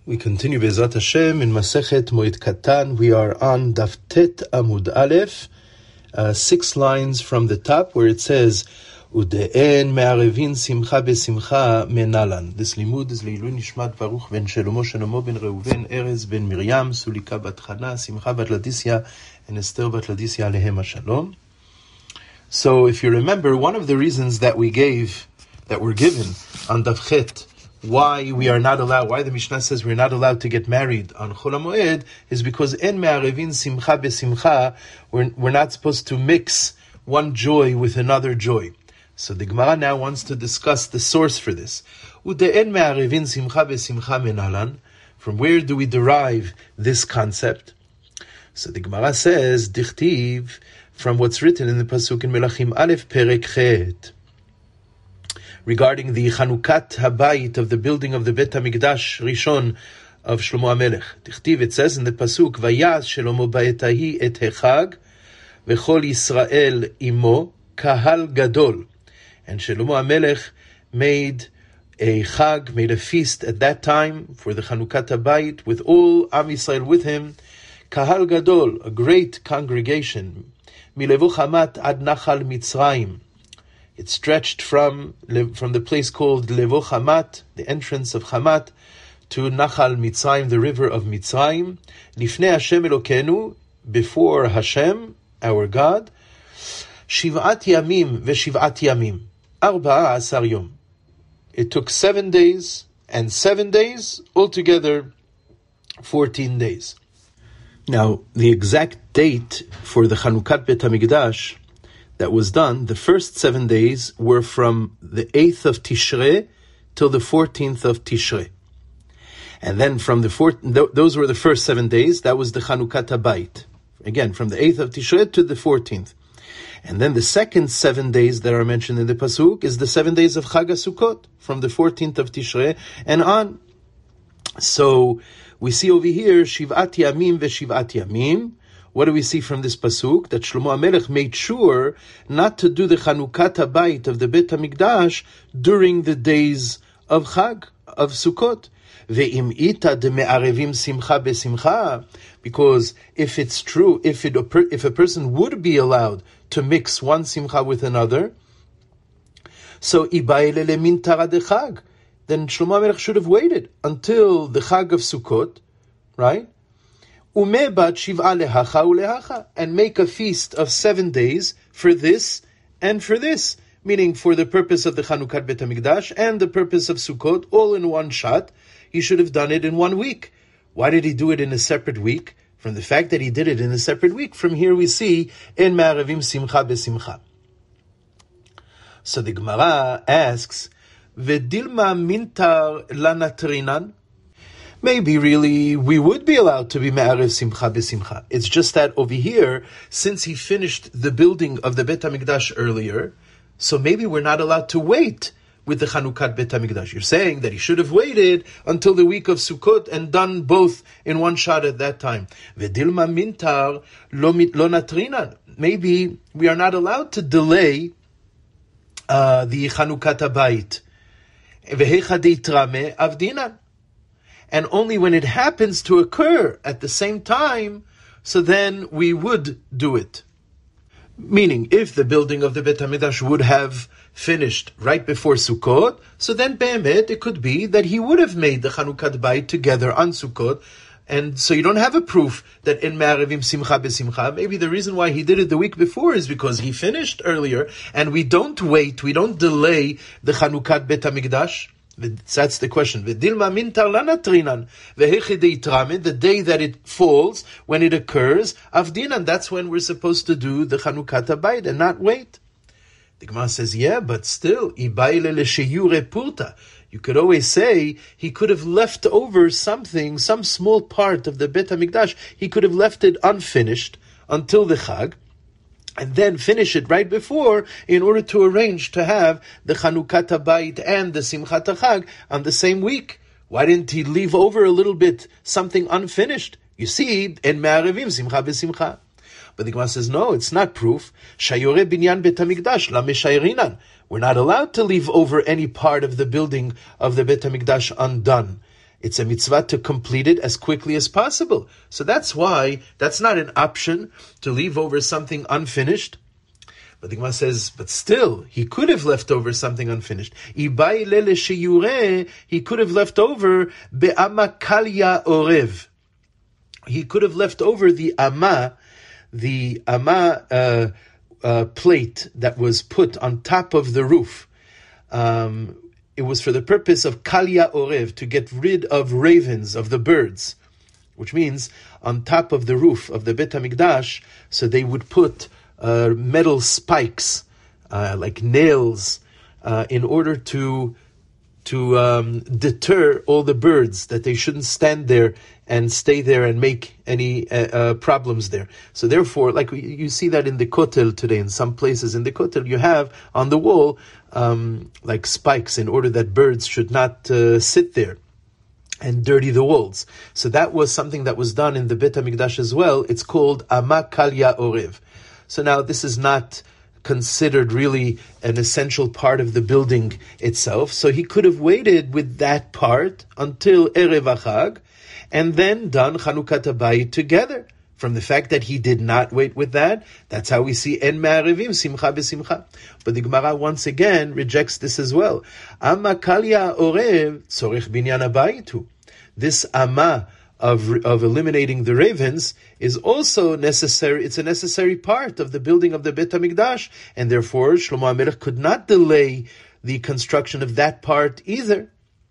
We continue Be'ezrat Hashem in Masechet Moed Katan. We are on Daf Tet Amud Aleph, 6 lines from the top, where it says, Ude'en me'arevin simcha besimcha menalan. This limud is Leilui Nishmat Baruch ben Shelomo Shenomo ben Reuven Erez ben Miriam Sulika bat Chana Simcha bat Ladisya and Esther bat Ladisya alehem shalom. So if you remember, one of the reasons that were given on Daf Chet, why the Mishnah says we're not allowed to get married on Chol HaMoed is because en me'arevin simcha besimcha, we're not supposed to mix one joy with another joy. So the Gemara now wants to discuss the source for this. Ude'en me'arevin simcha besimcha menalan. From where do we derive this concept? So the Gemara says, Dichtiv, from what's written in the Pasuk in Melachim Aleph Perek Chet, regarding the Chanukat Habayit of the building of the Bet HaMikdash Rishon of Shlomo HaMelech. Tichtiv, it says in the Pasuk, Vayaz Shlomo ba'etahi et hechag, v'chol Yisrael imo, kahal gadol. And Shlomo HaMelech made a feast at that time for the Chanukat Habayit with all Am Yisrael with him, kahal gadol, a great congregation, milevo Hamat ad Nachal Mitzrayim. It stretched from the place called Levo Hamat, the entrance of Hamat, to Nachal Mitzrayim, the river of Mitzrayim. Lifnei Hashem Elokenu, before Hashem, our God. Shiv'at Yamim veShiv'at Yamim, Arba'a Asar Yom. It took 7 days and 7 days, altogether 14 days. Now, the exact date for the Chanukat Bet HaMikdash that was done, the first 7 days were from the 8th of Tishrei till the 14th of Tishrei. And then from those were the first 7 days, that was the Chanukat Habayit. Again, from the 8th of Tishrei to the 14th. And then the second 7 days that are mentioned in the Pasuk is the 7 days of Chag HaSukkot, from the 14th of Tishrei and on. So we see over here, Shiv'at Yamim veShiv'at Yamim. What do we see from this pasuk? That Shlomo HaMelech made sure not to do the Chanukat Habayit of the Bet HaMikdash during the days of Chag, of Sukkot. Ve'im ita de me'arevim simcha besimcha, because if it's true, if a person would be allowed to mix one simcha with another, so ibayle lemin tara de Chag, then Shlomo HaMelech should have waited until the Chag of Sukkot, right? And make a feast of 7 days for this and for this, meaning for the purpose of the Chanukat Bet HaMikdash and the purpose of Sukkot, all in one shot. He should have done it in 1 week. Why did he do it in a separate week? From the fact that he did it in a separate week, from here we see, En Ma'arevim Simcha Besimcha. So the Gemara asks, V'dilma mintar lanatrinan? Maybe really we would be allowed to be me'arev simcha besimcha. It's just that over here, since he finished the building of the Bet HaMikdash earlier, so maybe we're not allowed to wait with the Chanukat Bet HaMikdash. You're saying that he should have waited until the week of Sukkot and done both in one shot at that time. V'dilma mintar lo natrinan. Maybe we are not allowed to delay the Chanukat Habayit. V'hecha deitrame avdinan. And only when it happens to occur at the same time, so then we would do it. Meaning, if the building of the Bet HaMikdash would have finished right before Sukkot, so then Be'emet, it could be that he would have made the Chanukat Bayit together on Sukkot, and so you don't have a proof that in Me'arevim Simcha Besimcha. Maybe the reason why he did it the week before is because he finished earlier, and we don't wait, we don't delay the Chanukat Bet HaMikdash. That's the question. The day that it falls, when it occurs, avdinan, that's when we're supposed to do the Chanukat Habayit and not wait. The Gemara says, yeah, but still, you could always say he could have left over something, some small part of the Bet HaMikdash. He could have left it unfinished until the Chag, and then finish it right before in order to arrange to have the Chanukat Habayit and the Simchat HaChag on the same week. Why didn't he leave over a little bit, something unfinished? You see, en me'arevim simcha besimcha. But the Gemara says, no, it's not proof. Shayore binyan Bet HaMikdash la meshayrinan. We're not allowed to leave over any part of the building of the Bet HaMikdash undone. It's a mitzvah to complete it as quickly as possible. So that's why that's not an option to leave over something unfinished. But the Gemara says, but still, he could have left over something unfinished. He could have left over be'ama kalya orev. He could have left over the ama plate that was put on top of the roof. It was for the purpose of kalya orev, to get rid of ravens, of the birds, which means on top of the roof of the Bet HaMikdash, so they would put metal spikes, like nails, in order to deter all the birds, that they shouldn't stand there and stay there and make any problems there. So therefore, like you see that in the Kotel today, in some places in the Kotel, you have on the wall like spikes in order that birds should not sit there and dirty the walls. So that was something that was done in the Bet HaMikdash as well. It's called Ama Kalya Orev. So now this is not considered really an essential part of the building itself. So he could have waited with that part until Erev HaChag and then done Chanukat HaBayit together. From the fact that he did not wait with that, that's how we see En Ma'arevim Simcha B'Simcha. But the Gemara once again rejects this as well. Amma Kalya Orev Tzorech Binyan HaBayitu. This Amma of eliminating the ravens is also necessary. It's a necessary part of the building of the Bet HaMikdash, and therefore Shlomo HaMelech could not delay the construction of that part either.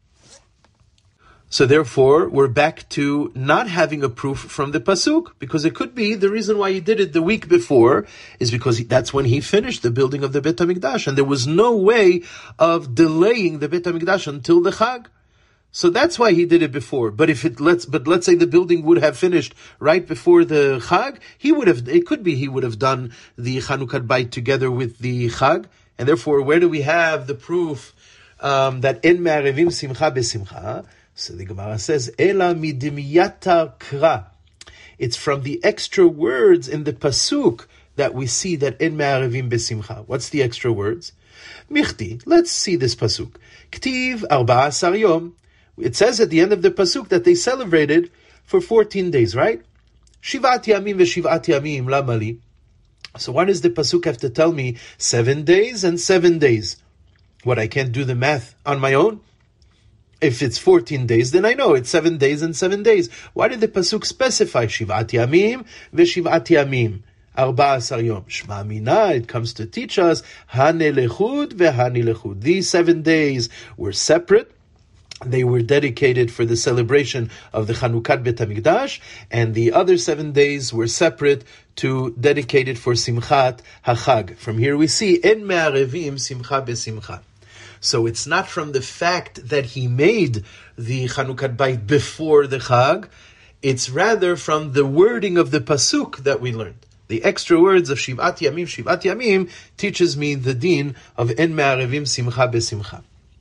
So therefore, we're back to not having a proof from the Pasuk, because it could be the reason why he did it the week before is because that's when he finished the building of the Bet HaMikdash, and there was no way of delaying the Bet HaMikdash until the Chag. So that's why he did it before. But let's say the building would have finished right before the Chag, he would have done the Chanukat Bayit together with the Chag, and therefore, where do we have the proof that En Me'arevim Simcha B'Simcha? So the Gemara says, Ela midimiyata kra. It's from the extra words in the Pasuk that we see that En Me'arevim B'Simcha. What's the extra words? Michti. Let's see this Pasuk. Ktiv 14 yom. It says at the end of the Pasuk that they celebrated for 14 days, right? Shivat yamim ve'shivat yamim lamali. So why does the Pasuk have to tell me 7 days and 7 days? What, I can't do the math on my own? If it's 14 days, then I know it's 7 days and 7 days. Why did the Pasuk specify Shivat Yamim ve'Shivat Yamim? 14 Yom. Shma Mina, it comes to teach us Hanelechud ve'Hanelechud. These 7 days were separate. They were dedicated for the celebration of the Chanukat Bet HaMikdash, and the other 7 days were separate dedicated for Simchat HaChag. From here we see En Me'arevim Simcha B'Simcha. So it's not from the fact that he made the Chanukat Bayit before the Chag, it's rather from the wording of the Pasuk that we learned. The extra words of Shivat Yamim teaches me the din of En Me'arevim Simcha B'Simcha.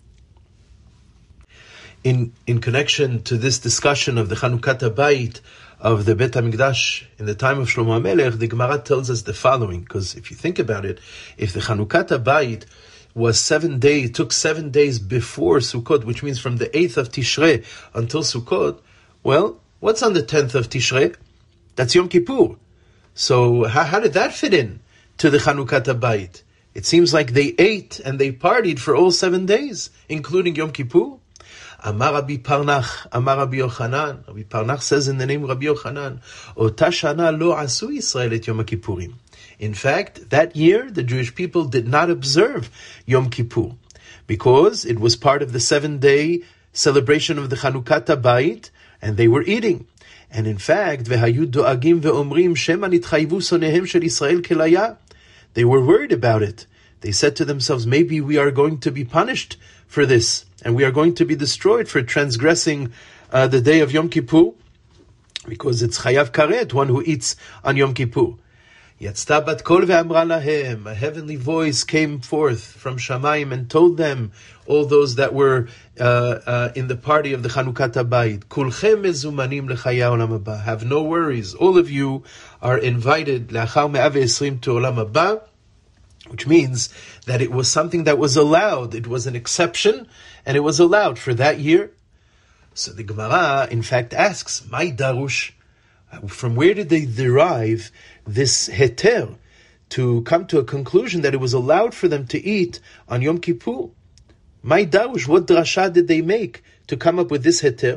In connection to this discussion of the Chanukat HaBayit of the Bet HaMikdash in the time of Shlomo HaMelech, the Gemara tells us the following, because if you think about it, if the Chanukat HaBayit was 7 days, took 7 days before Sukkot, which means from the 8th of Tishrei until Sukkot, well, what's on the 10th of Tishrei? That's Yom Kippur. So how did that fit in to the Chanukat HaBayit? It seems like they ate and they partied for all 7 days, including Yom Kippur. Amar Rabbi Parnach, Amar Rabbi Yochanan. Rabbi Parnach says in the name of Rabbi Yochanan, Ota shana lo asu Yisrael et Yom Kippurim. In fact, that year, the Jewish people did not observe Yom Kippur, because it was part of the 7-day celebration of the Chanukat HaBayit, and they were eating. And in fact, Vehayu do'agim ve'omrim shema nitchayvu sonehem shel Yisrael kelaya. They were worried about it. They said to themselves, maybe we are going to be punished for this, and we are going to be destroyed for transgressing the day of Yom Kippur, because it's Chayav Karet, one who eats on Yom Kippur. Yatzta bat kol ve'amra lahem. A heavenly voice came forth from Shamayim and told them, all those that were in the party of the Chanukat HaBayit, Kulchem mezumanim lechaya olam haba. Have no worries. All of you are invited le'achar 120 to olam haba, which means that it was something that was allowed. It was an exception, and it was allowed for that year. So the Gemara, in fact, asks, "My darush, from where did they derive this heter to come to a conclusion that it was allowed for them to eat on Yom Kippur? My darush, what drasha did they make to come up with this heter?"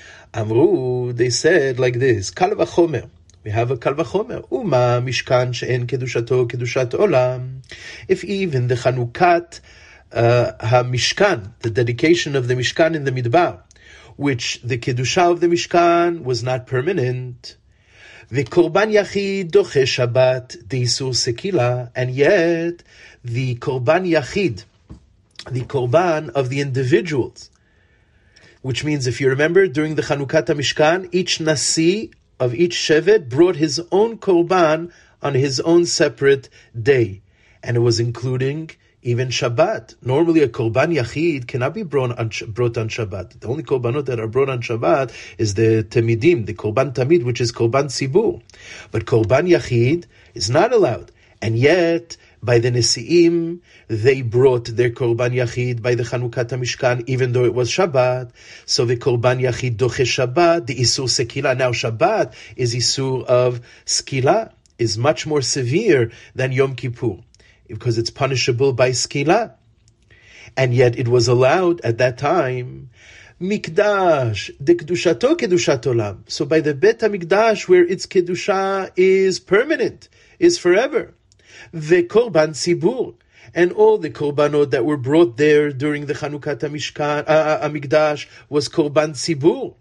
Amru, they said like this, Kal v'chomer. We have a Kal v'chomer. Uma mishkan she'en kedushato kedushat olam. If even the Chanukat ha-mishkan, the dedication of the Mishkan in the Midbar, which the kedusha of the Mishkan was not permanent, the korban yachid doche Shabbat deisur sekila, and yet the korban yachid, the korban of the individuals, which means, if you remember, during the Chanukat HaMishkan, each Nasi of each Shevet brought his own korban on his own separate day. And it was including even Shabbat. Normally a korban yachid cannot be brought on Shabbat. The only korbanot that are brought on Shabbat is the temidim, the korban tamid, which is korban tzibur. But korban yachid is not allowed. And yet, by the Nesi'im, they brought their Korban Yachid by the Chanukat HaMishkan, even though it was Shabbat. So the Korban Yachid doche Shabbat, the Isur Sekila. Now Shabbat is Isur of Skila, is much more severe than Yom Kippur, because it's punishable by Skila. And yet it was allowed at that time. Mikdash, de Kedushato Kedushat Olam. So by the Bet HaMikdash, where its Kedusha is permanent, is forever. The Korban Tzibur, and all the Korbanot that were brought there during the Chanukat HaMishkan, HaMikdash, was Korban Tzibur,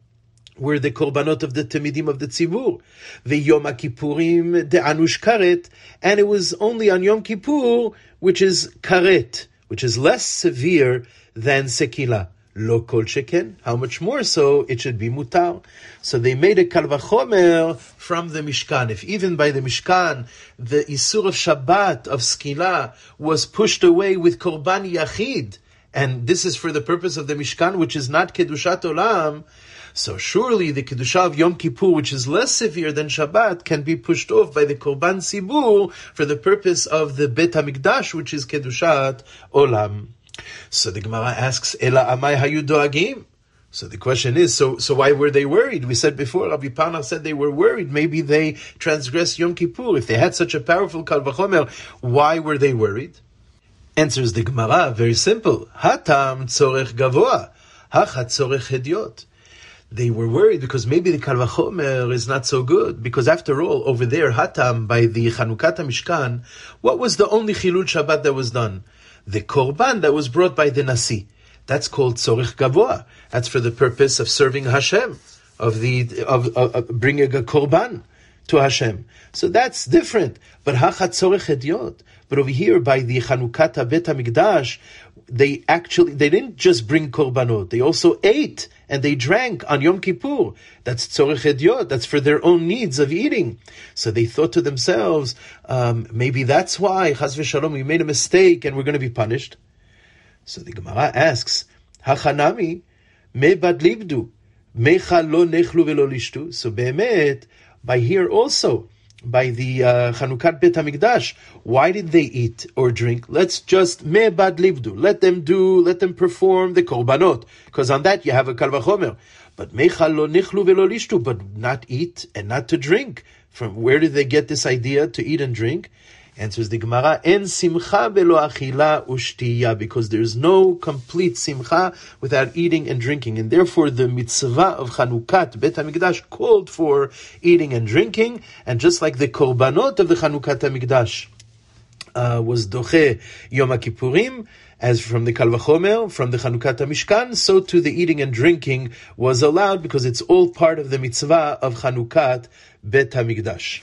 were the Korbanot of the Temidim of the Tzibur. The Yom HaKippurim, the Anush Karet, and it was only on Yom Kippur, which is Karet, which is less severe than Sekila. Lo kol sheken, how much more so it should be mutar. So they made a kal vachomer from the Mishkan. If even by the Mishkan, the Isur of Shabbat, of Skila, was pushed away with Korban Yachid, and this is for the purpose of the Mishkan, which is not Kedushat Olam, so surely the Kedusha of Yom Kippur, which is less severe than Shabbat, can be pushed off by the Korban Tzibur for the purpose of the Bet HaMikdash, which is Kedushat Olam. So the Gemara asks, Ela amai hayu doagim? So the question is, so why were they worried? We said before, Rabbi Parnach said they were worried. Maybe they transgressed Yom Kippur. If they had such a powerful Kal Vachomer, why were they worried? Answers the Gemara, very simple. Hatam tzorech gavoa, hachat tzorech hediot. They were worried because maybe the Kal Vachomer is not so good. Because after all, over there, Hatam, by the Chanukat HaMishkan, what was the only Chilul Shabbat that was done? The Korban that was brought by the Nasi. That's called Tzorech Gavoa. That's for the purpose of serving Hashem, of bringing a Korban to Hashem. So that's different. But Hachat Tzorech Hediot. But over here, by the Chanukat Bet HaMikdash, they didn't just bring Korbanot. They also ate and they drank on Yom Kippur. That's Tzorech Hediot. That's for their own needs of eating. So they thought to themselves, maybe that's why, Chas v'shalom, we made a mistake and we're going to be punished. So the Gemara asks, Hachanami, me bad libdu, mecha lo nechlu velo lishtu. So be'emet, by here also, by the Chanukat Bet HaMikdash, why did they eat or drink? Let's just me bad livdu. Let them perform the korbanot, because on that you have a kal vachomer. But mecha lo nichlu velo lishtu, but not eat and not to drink. From where did they get this idea to eat and drink? Answers the Gemara, en simcha velo achila ushtiya, because there's no complete simcha without eating and drinking. And therefore the mitzvah of Chanukat Bet HaMikdash called for eating and drinking. And just like the korbanot of the Chanukat HaMikdash was doche Yom HaKippurim, as from the Kal Vachomer, from the Chanukat HaMishkan, so too the eating and drinking was allowed, because it's all part of the mitzvah of Chanukat Bet HaMikdash.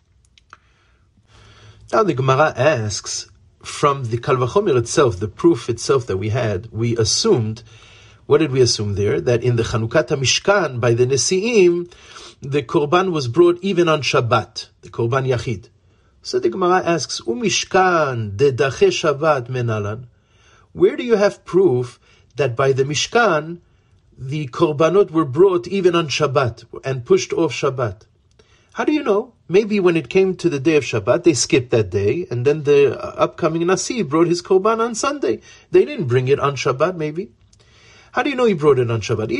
Now the Gemara asks, from the Kal Vachomer itself, the proof itself that we had, we assumed, what did we assume there? That in the Chanukat HaMishkan, by the Nesi'im, the Korban was brought even on Shabbat, the Korban Yachid. So the Gemara asks, Umishkan dedache Shabbat menalan? Where do you have proof that by the Mishkan, the Korbanot were brought even on Shabbat and pushed off Shabbat? How do you know? Maybe when it came to the day of Shabbat, they skipped that day, and then the upcoming Nasi brought his Korban on Sunday. They didn't bring it on Shabbat, maybe. How do you know he brought it on Shabbat?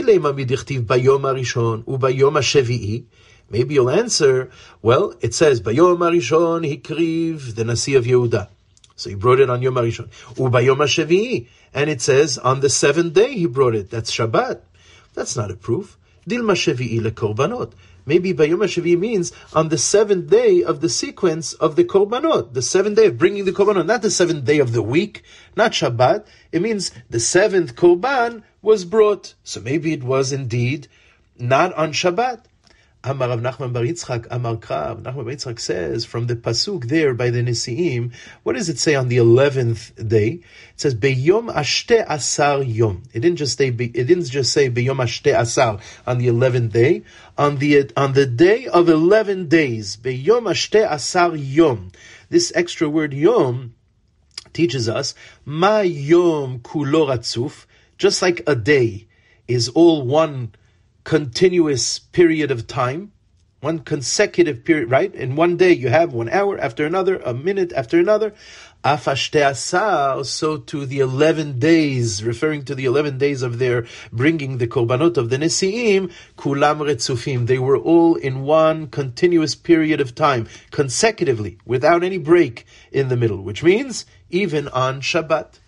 Maybe you'll answer, well, it says, Bayom HaRishon hikriv the Nasi of Yehuda. So he brought it on Yom HaRishon. Ubayom HaShevi'i. And it says, on the seventh day he brought it. That's Shabbat. That's not a proof. Dilma Shevi'i lekorbanot. Maybe Bayom HaShevi'i means on the seventh day of the sequence of the korbanot. The seventh day of bringing the korbanot. Not the seventh day of the week. Not Shabbat. It means the seventh korban was brought. So maybe it was indeed not on Shabbat. Amar Rav Nachman bar Yitzchak, Amar Krav. Nachman bar Yitzchak says from the pasuk there by the Nesiim, what does it say on the 11th day? It says Beyom Ashte Asar Yom. It didn't just say Beyom Ashte Asar on the 11th day. On the day of 11 days, Beyom Ashte Asar Yom. This extra word Yom teaches us Ma Yom Kulo Ratzuf. Just like a day is all one continuous period of time, one consecutive period, right? In one day you have 1 hour after another, a minute after another. Afashte asar, so to the 11 days, referring to the 11 days of their bringing the korbanot of the Nesiim, kulam retzufim, they were all in one continuous period of time, consecutively, without any break in the middle, which means even on Shabbat.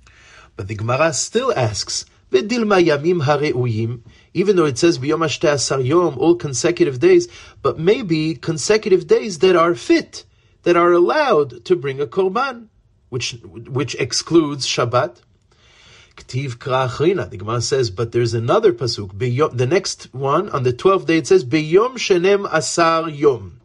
But the Gemara still asks, V'dilma yamim hareuyim, even though it says b'yom hashte asar yom, all consecutive days, but maybe consecutive days that are fit, that are allowed to bring a korban, which excludes Shabbat. K'tiv kra'achrina, the Gemara says, but there's another pasuk, the next one, on the 12th day, it says, b'yom shenem asar yom,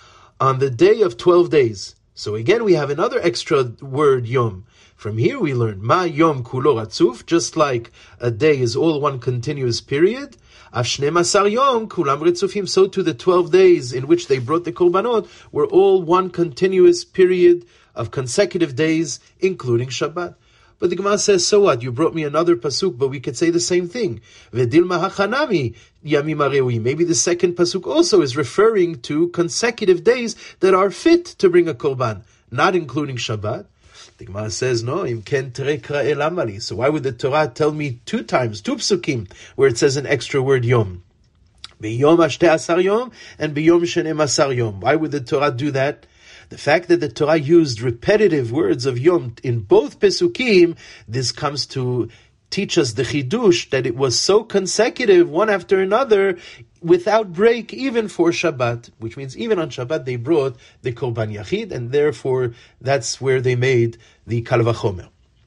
on the day of 12 days. So again, we have another extra word, yom. From here we learn, Ma Yom Kulo Ratzuf, just like a day is all one continuous period, Av Shneim Asar Yom Kulam Retzufim, so to the 12 days in which they brought the Korbanot were all one continuous period of consecutive days, including Shabbat. But the Gemara says, so what? You brought me another pasuk, but we could say the same thing. V'dilma hachanami yamim hareui. Maybe the second pasuk also is referring to consecutive days that are fit to bring a Korban, not including Shabbat. The Gemara says, no, im ken terekra el amali. So why would the Torah tell me 2 times, 2 psukim, where it says an extra word yom? B'yom hashte asar yom and b'yom shenem asar yom. Why would the Torah do that? The fact that the Torah used repetitive words of yom in both pesukim, this comes to teach us the chidush that it was so consecutive, one after another, without break, even for Shabbat, which means even on Shabbat they brought the Korban Yachid, and therefore that's where they made the Kal Vachomer.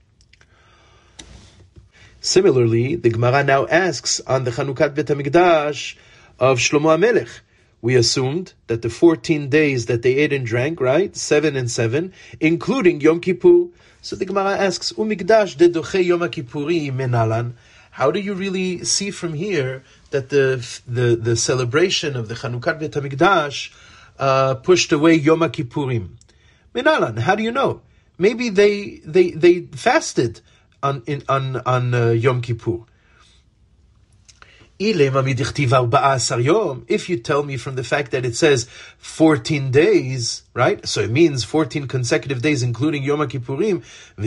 Similarly, the Gemara now asks on the Chanukat Bet HaMikdash of Shlomo HaMelech. We assumed that the 14 days that they ate and drank, right, 7 and 7, including Yom Kippur. So the Gemara asks, Umikdash de doche Yom Kippuri menalan. How do you really see from here that the celebration of the Chanukat Bet HaMikdash pushed away Yom Kippurim? Menalan, how do you know? Maybe they fasted on Yom Kippur. If you tell me from the fact that it says 14 days, right? So it means 14 consecutive days, including Yom Kippurim.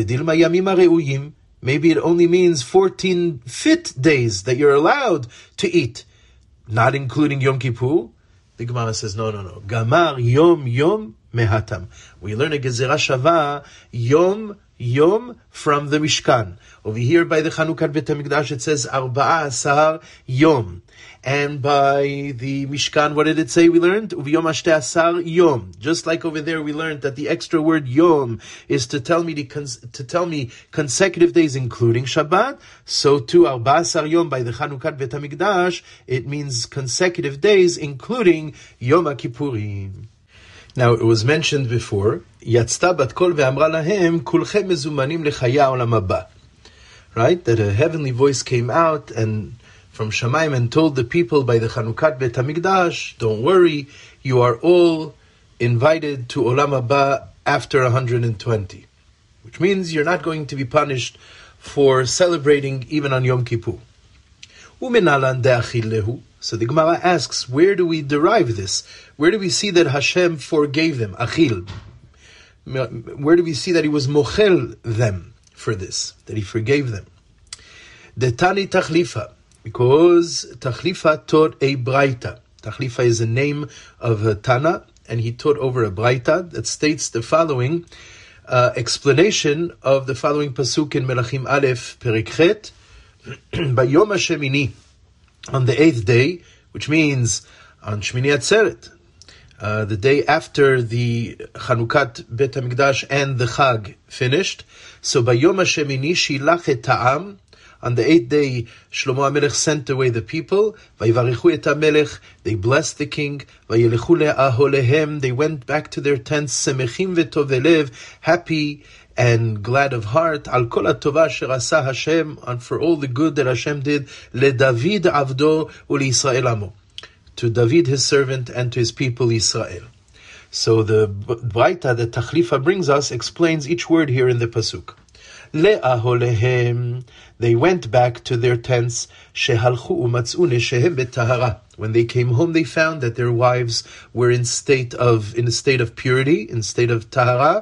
Maybe it only means 14 fit days that you're allowed to eat, not including Yom Kippur. The Gemara says, no. Gamar yom mehatam. We learn a gezerah shava yom from the Mishkan. Over here by the Chanukat Bet HaMikdash it says Arba'a Asar Yom. And by the Mishkan, what did it say we learned? Uviyom Hashte Asar Yom. Just like over there we learned that the extra word Yom is to tell me consecutive days including Shabbat. So too Arba'a Asar Yom by the Chanukat Bet HaMikdash, it means consecutive days including Yom Kippurim. Now, it was mentioned before, Yatzta bat kol ve'amra lahem, kulchem mezumanim lechaya olam haba. Right? That a heavenly voice came out and from Shamayim and told the people by the Chanukat Bet HaMikdash, don't worry, you are all invited to olam haba after 120. Which means you're not going to be punished for celebrating even on Yom Kippur. Umenalan de'achil lehu. So the Gemara asks, where do we derive this? Where do we see that Hashem forgave them? Achil. Where do we see that He was mochel them for this? That He forgave them? Detani Tachlifa, because Tachlifa taught a Braita. Tachlifa is a name of a Tana, and he taught over a Braita that states the following explanation of the following pasuk in Melachim Aleph, Perek Chet, Bayom HaShemini, on the 8th day, which means on Shmini Atzeret, the day after the Chanukat Bet HaMikdash and the Chag finished. So Bayom HaShemini Shilach et Ta'am, on the 8th day, Shlomo HaMelech sent away the people. Vayivarichu et HaMelech, they blessed the king. Vayelechu le'aholehem, they went back to their tents. Semechim v'tovelev, happy and glad of heart. Al kol hatova asher asa Hashem, and for all the good that Hashem did. LeDavid avdo u'liYisrael amo, to David his servant and to his people Israel. So the Braita that Tachlifa brings us explains each word here in the pasuk. Le'aholehem, they went back to their tents. Shehalchu u'matzu neshehem betahara, when they came home, they found that their wives were in a state of purity, in a state of tahara,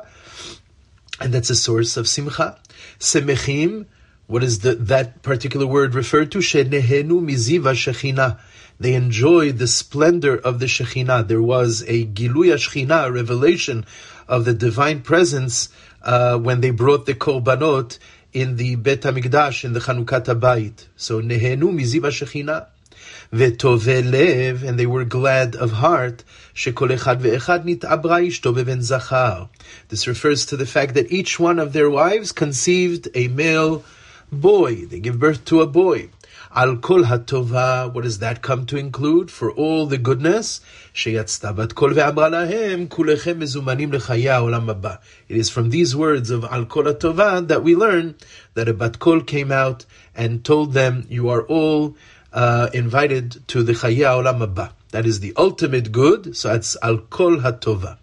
and that's a source of simcha. Semechim, what is that particular word referred to? Shenehenu miziva shechina, they enjoyed the splendor of the Shekhinah. There was a Giluya Shekhinah, a revelation of the divine presence when they brought the Korbanot in the Bet HaMikdash, in the Chanukat HaBayit. So, Nehenu miziva Shekhinah. Ve'tovelev, and they were glad of heart. Shekol echad ve'echad nit'abra ishto beven zachar. This refers to the fact that each one of their wives conceived a male boy. They give birth to a boy. Al kol hatova, what does that come to include? For all the goodness, sheyatzta bat kol ve'amra lahem kulechem mezumanim lechaya olam haba. It is from these words of Al kol hatova that we learn that a bat kol came out and told them, you are all invited to the chaya olam haba. That is the ultimate good, so it's Al kol hatova.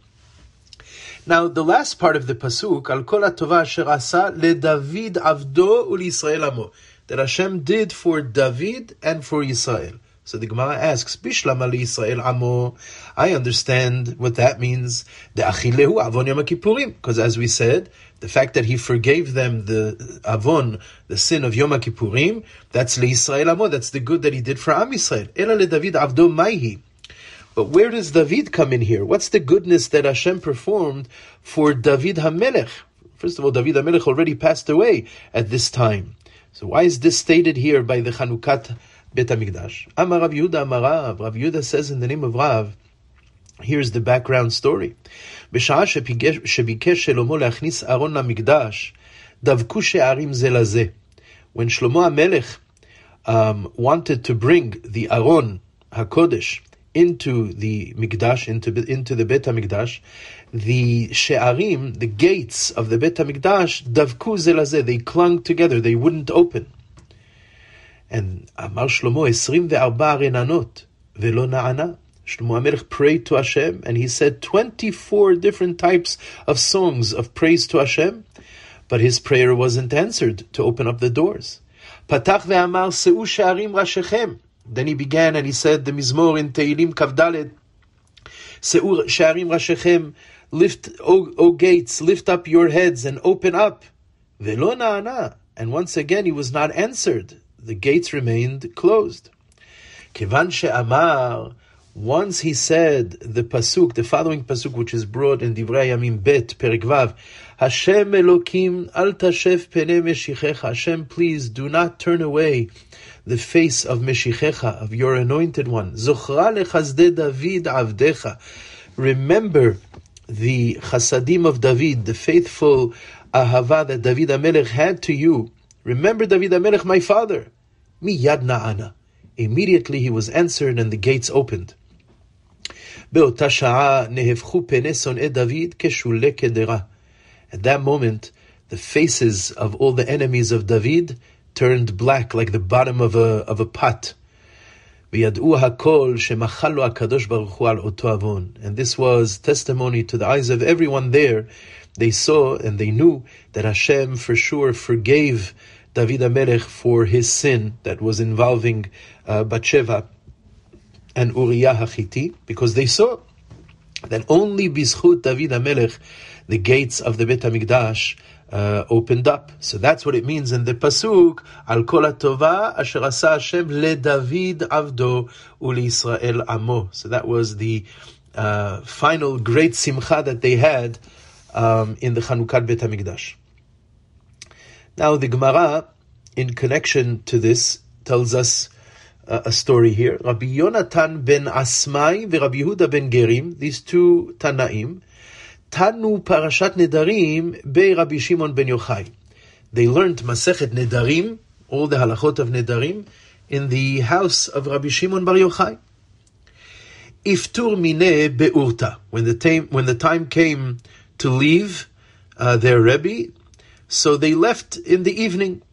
Now, the last part of the pasuk, Al kol hatova asher asa leDavid avdo u'liYisrael amo, that Hashem did for David and for Yisrael. So the Gemara asks, Bishlama liYisrael amo, I understand what that means, de'achilehu avon Yom HaKippurim, because as we said, the fact that he forgave them the avon, the sin of Yom HaKippurim, that's liYisrael amo, that's the good that he did for Am Yisrael. Ela leDavid avdo maihi. But where does David come in here? What's the goodness that Hashem performed for David HaMelech? First of all, David HaMelech already passed away at this time. So why is this stated here by the Chanukat Bet HaMikdash? Amar Rav Yehuda Amar Rav. Rav Yehuda says in the name of Rav, here's the background story. B'sha'ah shebikesh Shlomo le'achnis Aron la'mikdash, davku she'arim ze lazeh. When Shlomo HaMelech wanted to bring the Aron HaKodesh into the Mikdash, into the Bet HaMikdash, the she'arim, the gates of the Bet HaMikdash, davku ze lazeh, they clung together, they wouldn't open. And Amar Shlomo 24 renanot velo na'ana. Shlomo HaMelech prayed to Hashem, and he said 24 different types of songs of praise to Hashem, but his prayer wasn't answered to open up the doors. Patach ve'amar se'u she'arim rashechem. Then he began and he said the Mizmor in Teilim Kavdalet, Se'ur Sha'arim Rashechem, lift, O gates, lift up your heads and open up. Velo na'ana. And once again he was not answered. The gates remained closed. Kevan she'amar, once he said the pasuk, the following pasuk, which is brought in Divrei Yamim Bet, Perek Vav, Hashem Elokim, al tashef penei meshichecha. Hashem, please do not turn away the face of Meshichecha, of your anointed one. Zochra lechasdei David avdecha. Remember the chasadim of David, the faithful ahava that David HaMelech had to you. Remember David HaMelech, my father. Miyad na'ana. Immediately he was answered and the gates opened. Be'ota sha'a nehevchu penei son'ei David keshulei kedera. At that moment, the faces of all the enemies of David turned black like the bottom of a pot. And this was testimony to the eyes of everyone there. They saw and they knew that Hashem for sure forgave David HaMelech for his sin that was involving Bathsheba and Uriah HaChiti, because they saw that only Bizchut David HaMelech the gates of the Bet HaMikdash opened up. So that's what it means in the pasuk, Al kol hatova asher asa Hashem le David avdo u'Yisrael amo. So that was the final great simcha that they had in the Chanukat Bet HaMikdash. Now the Gemara, in connection to this, tells us a story here. Rabbi Yonatan ben Asmai ve Rabbi Yehuda ben Gerim, these two Tanaim, Tanu Parashat Nedarim be Rabbi Shimon ben Yochai. They learned Masechet Nedarim, all the halachot of Nedarim, in the house of Rabbi Shimon bar Yochai. Iftur mine be'urta. When the time came to leave their Rebbe, so they left in the evening.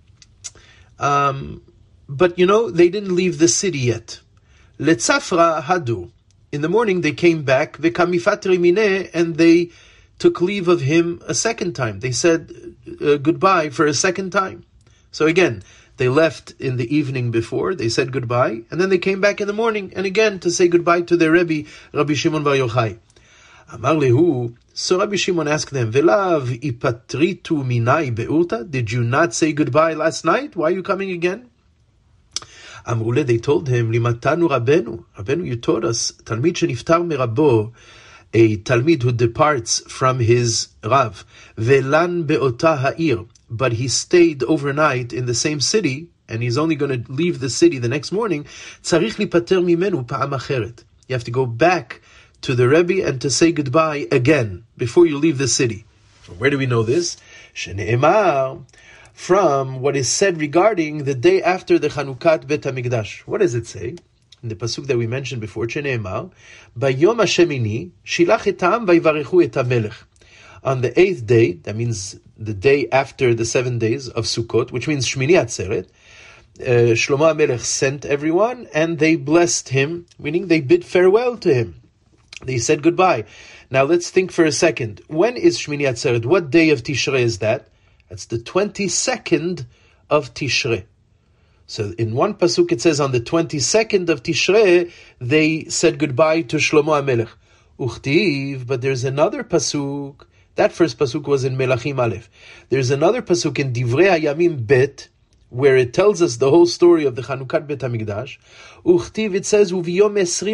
But they didn't leave the city yet. Letzafra hadu. In the morning they came back, v'kamifatri mineh, and they took leave of him a second time. They said goodbye for a second time. So again, they left in the evening before, they said goodbye, and then they came back in the morning, and again to say goodbye to their Rebbe, Rabbi Shimon bar Yochai. Amar lehu, so Rabbi Shimon asked them, Velav ipatritu minai be'urta? Did you not say goodbye last night? Why are you coming again? Amrule, they told him, Limatanu Rabenu. Rabenu, you taught us, Talmid sheniftar merabo, a Talmid who departs from his Rav, Velan be'ota ha'ir, but he stayed overnight in the same city, and he's only going to leave the city the next morning, Tzarich lipater mimenu pa'am acheret. You have to go back to the Rebbe and to say goodbye again before you leave the city. Where do we know this? Shene'emar, from what is said regarding the day after the Chanukat Bet HaMikdash. What does it say? In the pasuk that we mentioned before, Shene'emar, Bayom HaShemini, Shilach et ha'am vayvarechu et HaMelech. On the 8th day, that means the day after the 7 days of Sukkot, which means Shmini Atzeret, Shlomo HaMelech sent everyone and they blessed him, meaning they bid farewell to him. They said goodbye. Now let's think for a second. When is Shmini Atzeret? What day of Tishrei is that? That's the 22nd of Tishrei. So in one pasuk it says on the 22nd of Tishrei, they said goodbye to Shlomo HaMelech. Uchtiv, but there's another pasuk. That first pasuk was in Melachim Aleph. There's another pasuk in Divrei HaYamim Bet, where it tells us the whole story of the Chanukat Bet HaMikdash. Uchtiv, it says, Uviyom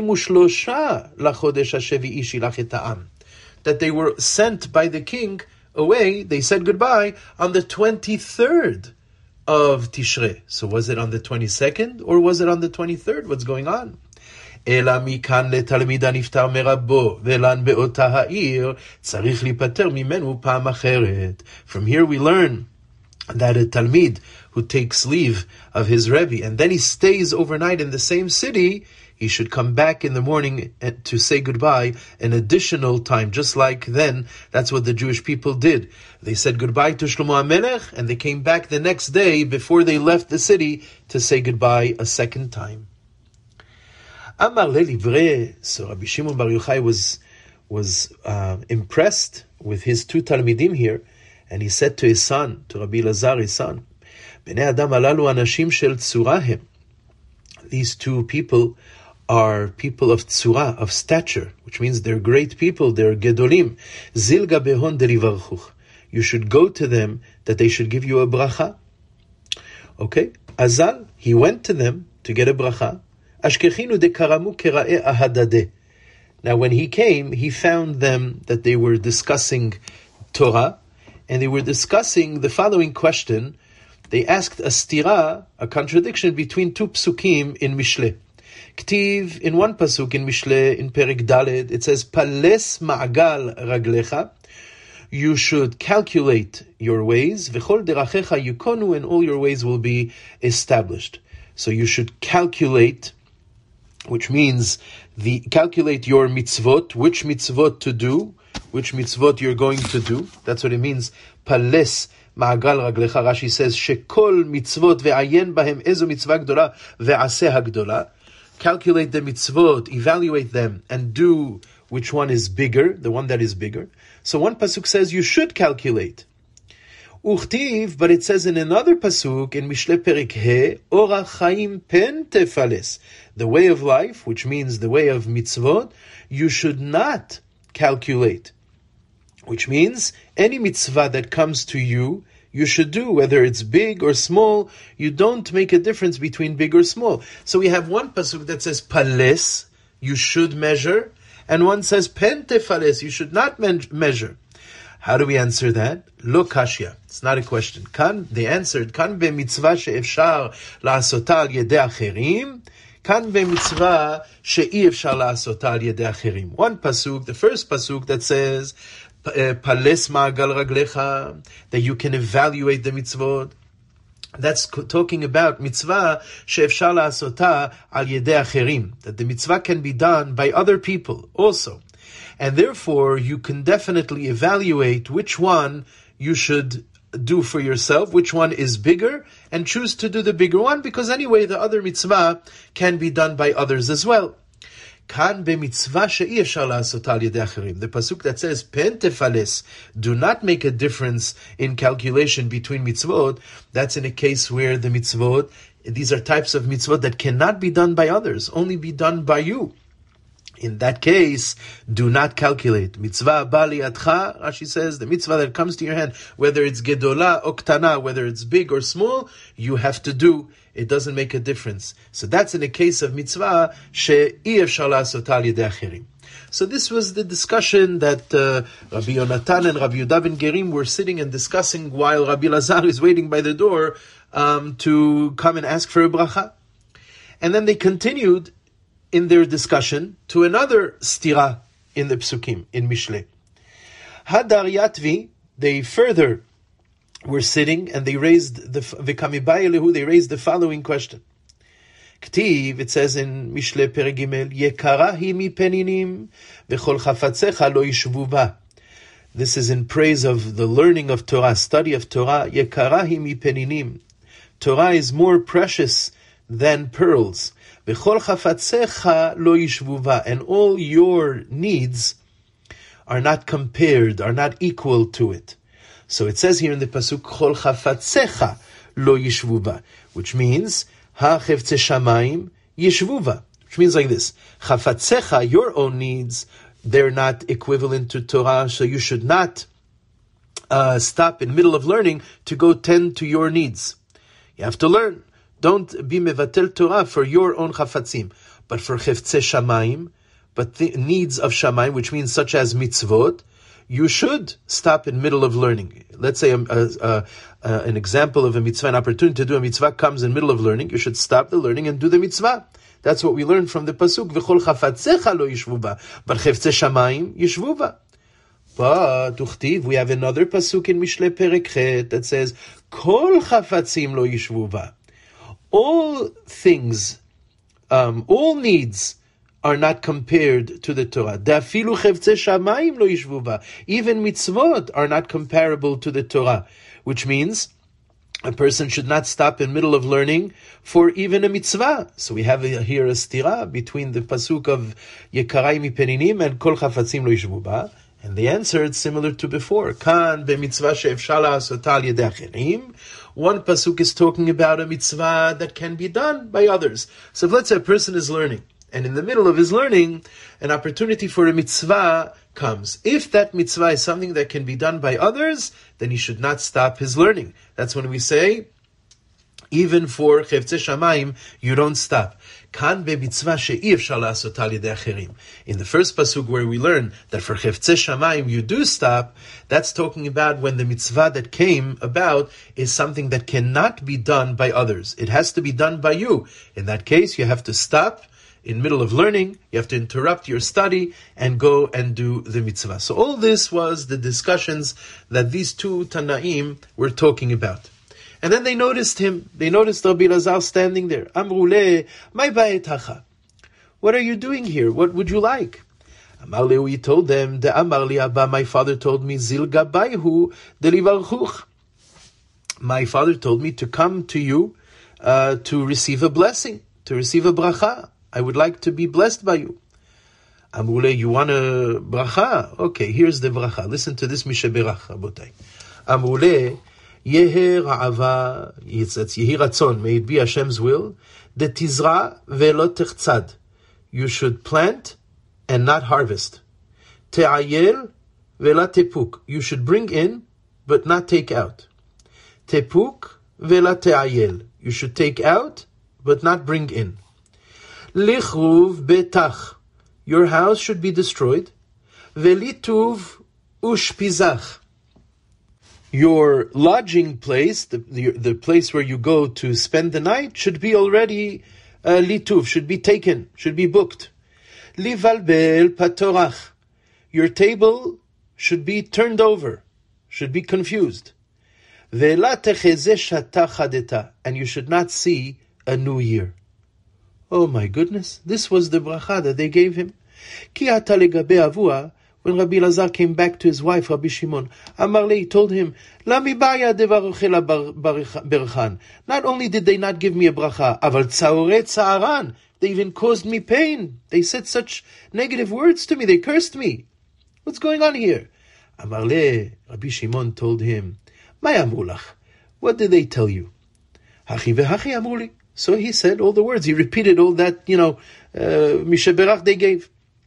23 lachodesh hashevi'i shilach et ha'am. That they were sent by the king away, they said goodbye, on the 23rd of Tishrei. So was it on the 22nd or was it on the 23rd? What's going on? אלא מכאן לתלמיד הנפטר מרבו, ולן באותה העיר, צריך להיפטר ממנו פעם אחרת. From here we learn that a Talmid who takes leave of his Rebbe and then he stays overnight in the same city, he should come back in the morning to say goodbye an additional time. Just like then, that's what the Jewish people did. They said goodbye to Shlomo HaMelech and they came back the next day before they left the city to say goodbye a second time. Amar le, so Rabbi Shimon bar Yochai was impressed with his two Talmidim here, and he said to his son, to Rabbi Elazar, his son, Bnei Adam alalu anashim shel tzurahem. These two people are people of tzura, of stature, which means they're great people, they're gedolim. Zilga behon derivarchuch. You should go to them that they should give you a bracha. Okay? Azal, he went to them to get a bracha. Ashkechinu de karamu kera'e ahadade. Now when he came, he found them that they were discussing Torah, and they were discussing the following question. They asked a stira, a contradiction between two psukim in Mishle. Ktiv, in one pasuk in Mishle, in Perek Daled, it says, Pales ma'agal raglecha. You should calculate your ways. V'chol derachecha yukonu, and all your ways will be established. So you should calculate, which means calculate your mitzvot, which mitzvot to do, which mitzvot you're going to do. That's what it means. Pales ma'agal raglecha. Rashi says, Shekol mitzvot ve'ayen bahem ezo mitzvah gdola ve'aseh hagdola. Calculate the mitzvot, evaluate them, and do which one is bigger, the one that is bigger. So one pasuk says you should calculate. Uchtiv, but it says in another pasuk, in Mishle Perek He, Orach Chaim pen tefales. The way of life, which means the way of mitzvot, you should not calculate. which means any mitzvah that comes to you, you should do, whether it's big or small. You don't make a difference between big or small. So we have one pasuk that says pales, you should measure, and one says pentefales, you should not measure. How do we answer that? Lo kashya. It's not a question. They answered, kan b'mitzvah she'efshar la'asota al yedei acherim, kan b'mitzvah she'i efshar la'asota al yedei acherim. One pasuk, the first pasuk that says, pales ma'agal raglecha, that you can evaluate the mitzvot. That's talking about mitzvah she'efshar la'asota al yedei acherim, that the mitzvah can be done by other people also. And therefore, you can definitely evaluate which one you should do for yourself, which one is bigger, and choose to do the bigger one, because anyway, the other mitzvah can be done by others as well. Kan b'mitzvah she'i efshar la'asot al yedei acherim. The pasuk that says, pentefales, do not make a difference in calculation between mitzvot. That's in a case where the mitzvot, these are types of mitzvot that cannot be done by others, only be done by you. In that case, do not calculate. Mitzvah bali adcha, Rashi says, the mitzvah that comes to your hand, whether it's gedola or ktana, whether it's big or small, you have to do. It doesn't make a difference. So that's in a case of mitzvah, she'i efshar la'asot al yedei acherim. So this was the discussion that Rabbi Yonatan and Rabbi Yehuda ben Gerim were sitting and discussing while Rabbi Lazar is waiting by the door to come and ask for a bracha. And then they continued in their discussion to another stira in the psukim, in Mishle. Hadar Yatvi, they further were sitting and they raised they raised the following question. K'tiv, it says in Mishle Perek Gimel, Yekara hi mi peninim v'chol chafatzecha lo yishvu ba. This is in praise of the learning of Torah, study of Torah. Yekara hi mi peninim. Torah is more precious than pearls. V'chol chafatzecha lo yishvu ba. And all your needs are not compared, are not equal to it. So it says here in the pasuk, Chol chafatzecha lo yishvu ba, which means ha cheftzei shamayim yishvu ba, which means like this: chafatzecha, your own needs, they're not equivalent to Torah, so you should not stop in the middle of learning to go tend to your needs. You have to learn. Don't be mevatel Torah for your own chafatzim, but for cheftzei shamayim, but the needs of shamayim, which means such as mitzvot, you should stop in the middle of learning. Let's say an example of a mitzvah, an opportunity to do a mitzvah comes in the middle of learning. You should stop the learning and do the mitzvah. That's what we learned from the pasuk. V'chol chafatzecha lo yishvu ba, but cheftzei shamayim yishvu ba. But uchtiv, we have another pasuk in Mishle Perek Chet that says, Kol chafatzim lo yishvu ba. All things, all needs are not compared to the Torah. Dafilu cheftzei shamayim lo yishvu ba. Even mitzvot are not comparable to the Torah, which means a person should not stop in the middle of learning for even a mitzvah. So we have here a stira between the pasuk of Yekarai mi peninim and Kol chafatzim lo yishvu ba. And the answer is similar to before. Kan b'mitzvah she'efshar la'asot al yedei acherim. One pasuk is talking about a mitzvah that can be done by others. So if let's say a person is learning, and in the middle of his learning, an opportunity for a mitzvah comes. If that mitzvah is something that can be done by others, then he should not stop his learning. That's when we say, even for cheftzei shamayim, you don't stop. Kan b'mitzvah she'i efshar la'asot al yedei acherim. In the first pasuk where we learn that for cheftzei shamayim you do stop, that's talking about when the mitzvah that came about is something that cannot be done by others. It has to be done by you. In that case, you have to stop in the middle of learning, you have to interrupt your study and go and do the mitzvah. So all this was the discussions that these two Tanaim were talking about. And then they noticed him. They noticed Rabbi Lazar standing there. Amru le, mai ba'et hacha. What are you doing here? What would you like? Amar lehu, he told them, de amar li abba, my father told me, zil gabayhu delivarchuch. My father told me to come to you to receive a blessing, to receive a bracha. I would like to be blessed by you. Amru le, you want a bracha? Okay, here's the bracha. Listen to this misheberach, rabotai. Amru le, Yehi ra'ava, it's Yehi ratzon, may it be Hashem's will, de tizra ve'lo techtzad. You should plant and not harvest. Te'ayel vela tepuk. You should bring in, but not take out. Tepuk vela te'ayel. You should take out, but not bring in. Lichruv betach. Your house should be destroyed. Velituv ushpizach. Your lodging place, the place where you go to spend the night, should be already lituv, should be taken, should be booked. Livalbel patorach. Your table should be turned over, should be confused. Ve'la techeze shata chadeta. And you should not see a new year. Oh my goodness, this was the bracha that they gave him. Ki ata legabe avua. When Rabbi Elazar came back to his wife, Rabbi Shimon, Amarle told him, Lami baya devaruchela berchan. Not only did they not give me a bracha, aval tzaoret tzaaran. They even caused me pain. They said such negative words to me. They cursed me. What's going on here? Amarle, Rabbi Shimon told him, Maya amrulach. What did they tell you? Hachi vehachi amruli. So he said all the words. He repeated all that, Misheberach they gave.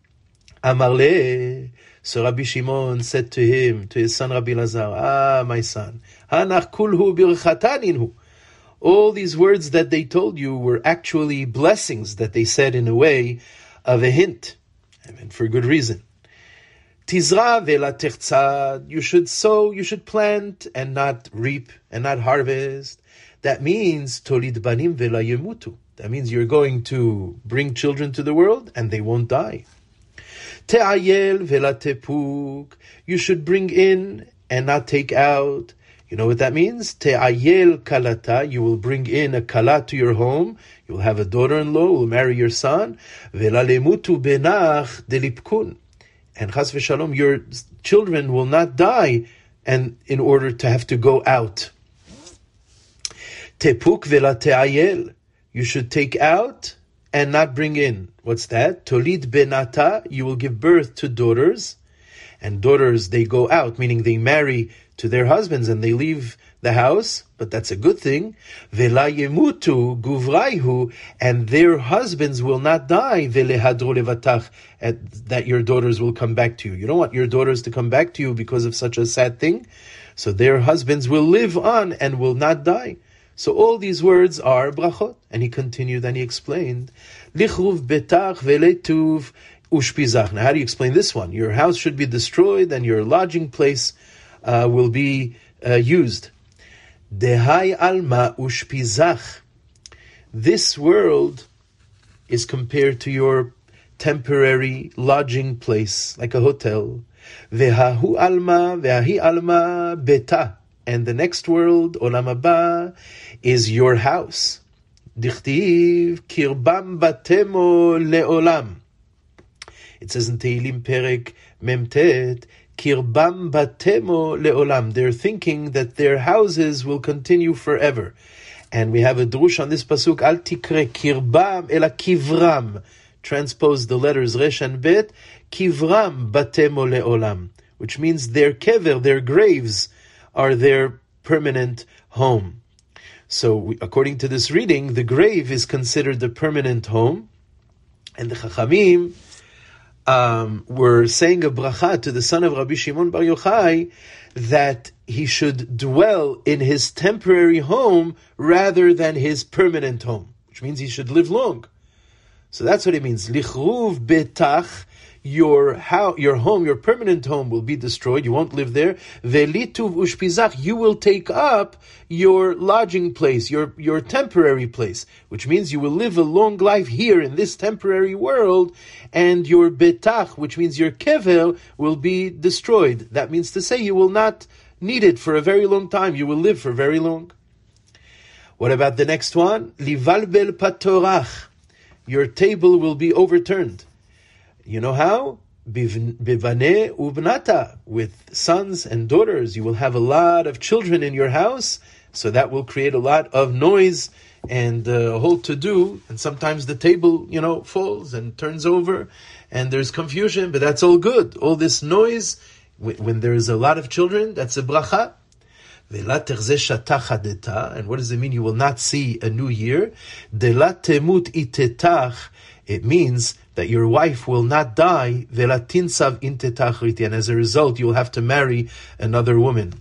Amarle. So Rabbi Shimon said to him, to his son Rabbi Elazar, my son, Hanach kulhu birchataninhu. All these words that they told you were actually blessings that they said in a way of a hint, and for good reason. Tizra vela tertzad. You should sow, you should plant, and not reap, and not harvest. That means tolid banim vela yemutu. That means you're going to bring children to the world, and they won't die. Te'ayel vela tepuk. You should bring in and not take out. You know what that means? Te'ayel kalata. You will bring in a kala to your home. You will have a daughter-in-law who will marry your son. Vela lemutu benach delipkun. And chas v'shalom, your children will not die, and in order to have to go out. Tepuk vela te'ayel. You should take out and not bring in. What's that? Tolid benata, you will give birth to daughters. And daughters, they go out, meaning they marry to their husbands and they leave the house, but that's a good thing. Vela yemutu guvraihu, and their husbands will not die. Velehadro levatach, that your daughters will come back to you. You don't want your daughters to come back to you because of such a sad thing. So their husbands will live on and will not die. So all these words are brachot. And he continued and he explained, Lichruv betach veletuv ushpizach. Now how do you explain this one? Your house should be destroyed and your lodging place will be used. Dehai alma ushpizach. This world is compared to your temporary lodging place, like a hotel. Vehahu alma, vehahi alma beta. And the next world, Olam Haba, is your house. Dichtiv kirbam batemo leolam. It says in Tehillim Perek Memtet, kirbam batemo leolam. They're thinking that their houses will continue forever. And we have a drush on this pasuk, al tikre kirbam ela kivram. Transpose the letters resh and bet, kivram batemo leolam. Which means their kever, their graves, are their permanent home. So according to this reading, the grave is considered the permanent home. And the Chachamim were saying a bracha to the son of Rabbi Shimon Bar Yochai that he should dwell in his temporary home rather than his permanent home, which means he should live long. So that's what it means. Lichruv betach. Your home, your permanent home will be destroyed. You won't live there. Velituv ushpizach. You will take up your lodging place, your temporary place, which means you will live a long life here in this temporary world, and your betach, which means your kever, will be destroyed. That means to say you will not need it for a very long time. You will live for very long. What about the next one? Livalbel patorach. Your table will be overturned. You know how? Bivane ubnata, with sons and daughters. You will have a lot of children in your house, so that will create a lot of noise and a whole to-do. And sometimes the table, falls and turns over, and there's confusion, but that's all good. All this noise, when there is a lot of children, that's a bracha. And what does it mean? You will not see a new year. It means that your wife will not die, velatinsav inte tachriti, and as a result, you will have to marry another woman.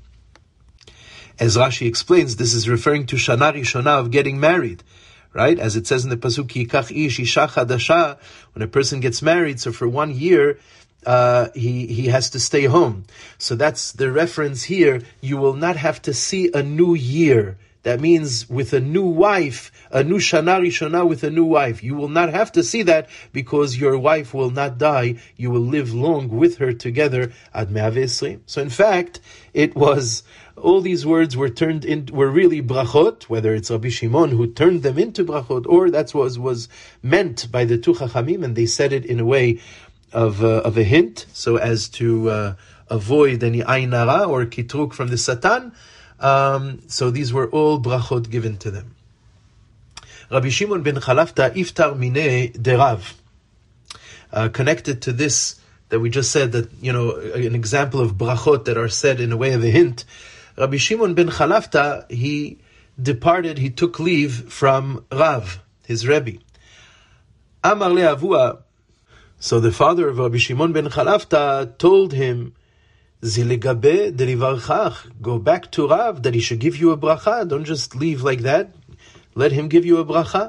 As Rashi explains, this is referring to Shana Rishona of getting married, right? As it says in the Pasuk, Yikach ish isha chadasha, when a person gets married, so for 1 year, he has to stay home. So that's the reference here. You will not have to see a new year. That means with a new wife, a new Shana Rishona with a new wife. You will not have to see that because your wife will not die. You will live long with her together ad 120. So in fact, it was, all these words were really brachot, whether it's Rabbi Shimon who turned them into brachot, or that's what was meant by the two Chachamim, and they said it in a way of a hint, so as to avoid any ayin hara or kitruk from the Satan. So these were all brachot given to them. Rabbi Shimon ben Chalafta iftar mine derav. Connected to this that we just said, that, an example of brachot that are said in a way of a hint. Rabbi Shimon ben Chalafta, he took leave from Rav, his Rebbe. Amar le'avua. So the father of Rabbi Shimon ben Chalafta told him, Zilegabe derivarchach, go back to Rav, that he should give you a bracha. Don't just leave like that. Let him give you a bracha.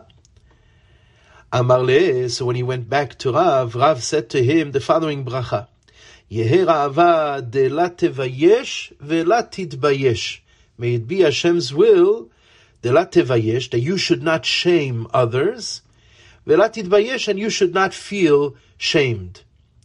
Amar le, so when he went back to Rav, Rav said to him the following bracha. Yehe ra'ava de la tevayesh ve la titbayesh. May it be Hashem's will, de la tevayesh, that you should not shame others, ve la titbayesh, and you should not feel shamed.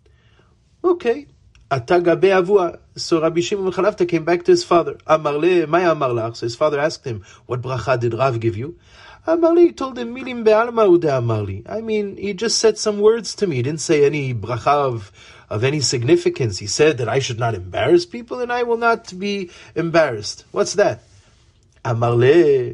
Okay. Atagabe avua. So Rabbi Shimon ben Chalafta came back to his father. Amar le, may amar lach. So his father asked him, what bracha did Rav give you? Amar le, he told him, milim be'alma ude amar li. I mean, he just said some words to me. He didn't say any bracha of any significance. He said that I should not embarrass people and I will not be embarrassed. What's that? Amar le.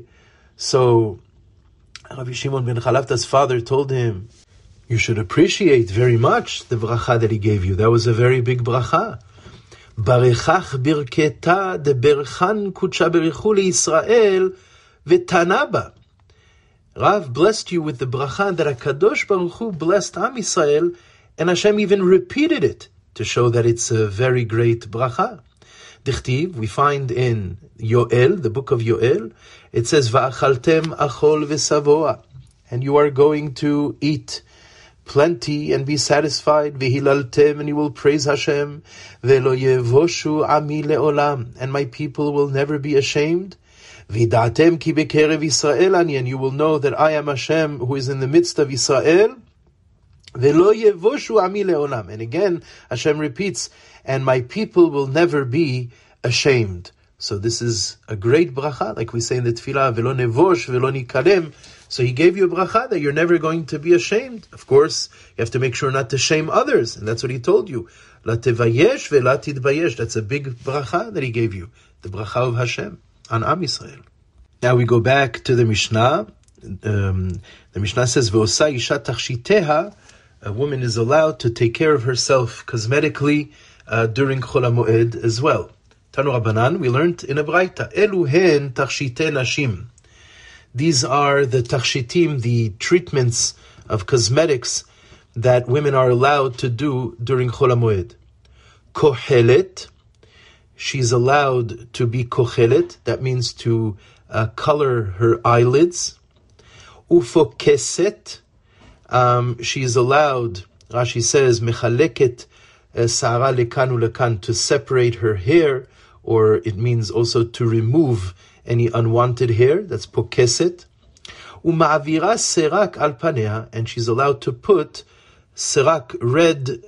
So Rabbi Shimon ben Chalafta's father told him, you should appreciate very much the bracha that he gave you. That was a very big bracha. Barechach birketa de berchan kutsha berichu leIsrael v'tanaba. Rav blessed you with the bracha that HaKadosh Baruch Hu blessed Am Yisrael, and Hashem even repeated it to show that it's a very great bracha. Dichtiv, we find in Yoel, the book of Yoel, it says, Va'achaltem achol v'savoa, and you are going to eat plenty and be satisfied. Vehilaltem, and you will praise Hashem. Velo yevoshu ami leolam, and my people will never be ashamed. Vidatem ki bekerev Yisrael ani, and you will know that I am Hashem who is in the midst of Israel. Velo yevoshu ami leolam, and again Hashem repeats, and my people will never be ashamed. So this is a great bracha, like we say in the tefillah, velo nevosh velo nikalem. So he gave you a bracha that you're never going to be ashamed. Of course, you have to make sure not to shame others, and that's what he told you. La tevayesh ve la titbayesh. That's a big bracha that he gave you, the bracha of Hashem on Am Yisrael. Now we go back to the Mishnah. The Mishnah says, "Ve'osa isha tachshiteha." A woman is allowed to take care of herself cosmetically during Chol HaMoed as well. Tanu Rabbanan, we learned in a Braita, Elu hen tachshite nashim. These are the tachshitim, the treatments of cosmetics that women are allowed to do during Chol HaMoed. Kohelet, she's allowed to be kohelet, that means to color her eyelids. Ufokeset, she is allowed, Rashi says, mechaleket sa'ara lekan ulekan, to separate her hair, or it means also to remove any unwanted hair. That's pokeset. Uma'avira serak al panea, and she's allowed to put serak, red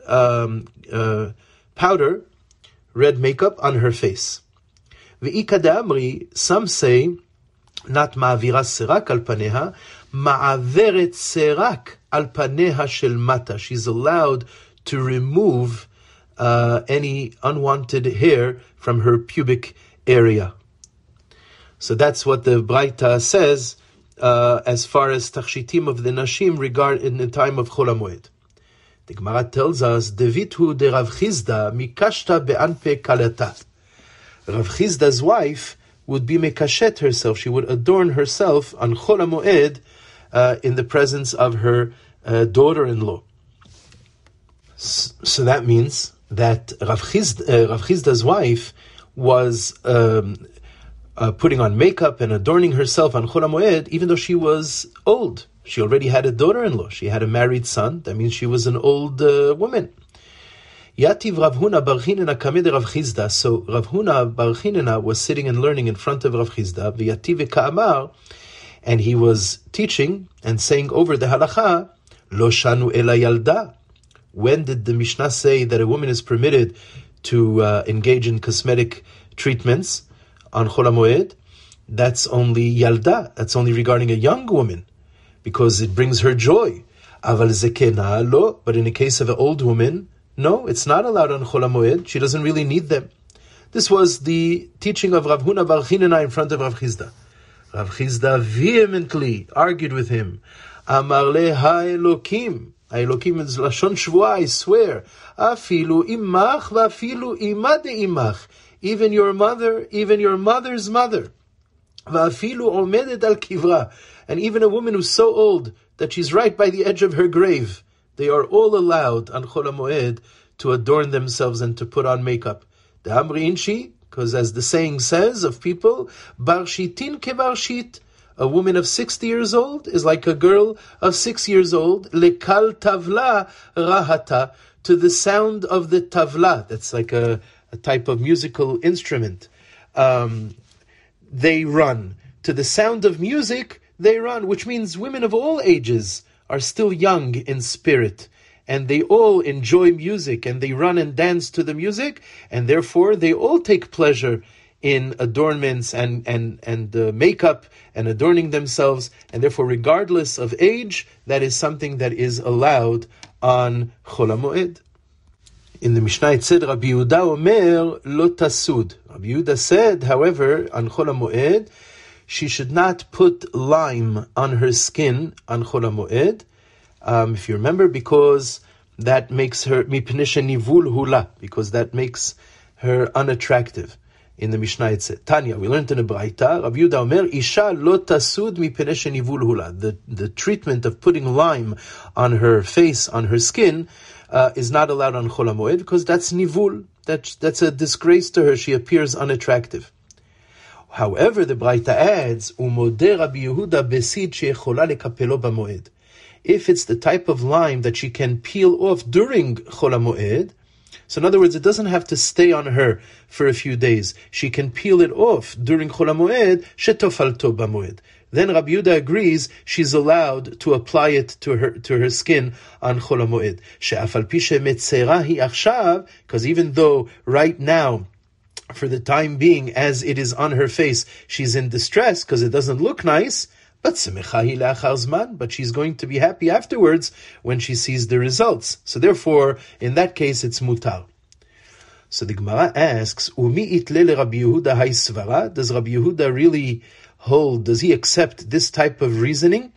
powder, red makeup on her face. Ve'ika de'amri, some say, not ma'avira serak al paneha, ma'averet serak al paneha shel mata. She's allowed to remove any unwanted hair from her pubic area. So that's what the Braita says as far as tachshitim of the nashim regard in the time of Chol HaMoed. The Gemara tells us, Devithu de Rav Chizda mikashta be'anpe kalata. Rav Chizda's wife would be mekashet herself. She would adorn herself on Chol HaMoed in the presence of her daughter-in-law. So that means that Rav Chizda's wife was putting on makeup and adorning herself on Chol HaMoed, even though she was old. She already had a daughter-in-law. She had a married son. That means she was an old woman. Yativ Rav Huna bar Chinena kameh Rav Chizda. So Rav Huna bar Chinena was sitting and learning in front of Rav Chizda. V'yativ ka'amar, and he was teaching and saying over the halacha, Lo shanu ela yalda. When did the Mishnah say that a woman is permitted to engage in cosmetic treatments on Chol HaMoed? That's only yalda. That's only regarding a young woman, because it brings her joy. Aval zekena lo. But in the case of an old woman, no, it's not allowed on Chol HaMoed. She doesn't really need them. This was the teaching of Rav Huna bar Chinena in front of Rav Chizda. Rav Chizda vehemently argued with him. Amar le ha'elokim. Ha'elokim is lashon shvuah, I swear. Afilu imach va'afilu ima de'imach. Even your mother, even your mother's mother. Va'afilu omedet al kivra. And even a woman who's so old that she's right by the edge of her grave. They are all allowed on Chol HaMoed to adorn themselves and to put on makeup. The Amri Inshi, because as the saying says of people, Bar Shitin kebar shit. A woman of 60 years old is like a girl of 6 years old. Lekal tavla rahata. To the sound of the tavla. That's like a type of musical instrument. They run. To the sound of music, they run. Which means women of all ages are still young in spirit, and they all enjoy music, and they run and dance to the music, and therefore they all take pleasure in adornments and makeup and adorning themselves, and therefore regardless of age, that is something that is allowed on Chol HaMoed. In the Mishnah it said, Rabbi Yehuda Omer lo tasud. Rabbi Yehuda said, however, on Chol HaMoed, she should not put lime on her skin on Chol HaMoed, if you remember, because that makes her mipnisha nivul hula, because that makes her unattractive. In the Mishnah it said, Tanya, we learned in a Braita, Rabbi Yehuda Omer, Isha lo tasud mipnisha nivul hula. The treatment of putting lime on her face, on her skin, is not allowed on Chol HaMoed, because that's nivul. That's a disgrace to her. She appears unattractive. However, the Braita adds, Umodeh Rabbi Yehuda besid sheyechola lekapelo b'moed. If it's the type of lime that she can peel off during Chol HaMoed, so in other words, it doesn't have to stay on her for a few days. She can peel it off during Chol HaMoed, shetofalto b'moed. Then Rabbi Yehuda agrees she's allowed to apply it to her skin on Chol HaMoed. She'afal pi shemetzera hi achshav, because even though right now, for the time being, as it is on her face, she's in distress because it doesn't look nice, but she's going to be happy afterwards when she sees the results. So therefore, in that case, it's mutar. So the Gemara asks, Umi itle Rabbi Yehuda haisvara? Does Rabbi Yehuda really hold, does he accept this type of reasoning?